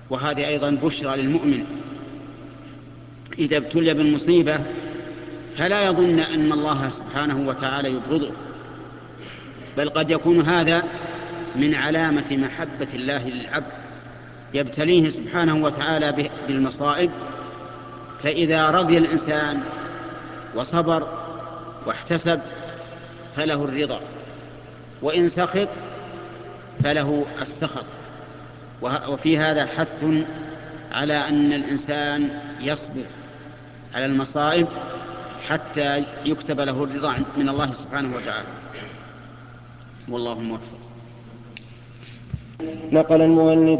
وهذه أيضا بشرى للمؤمن إذا ابتلي بالمصيبة فلا يظن أن الله سبحانه وتعالى يبغضه، بل قد يكون هذا من علامة محبة الله للعبد، يبتليه سبحانه وتعالى بالمصائب، فإذا رضي الإنسان وصبر واحتسب فله الرضا، وإن سخط فله السخط. وفي هذا حث على أن الإنسان يصبر على المصائب حتى يكتب له الرضا من الله سبحانه وتعالى، والله موفق. نقل المؤلف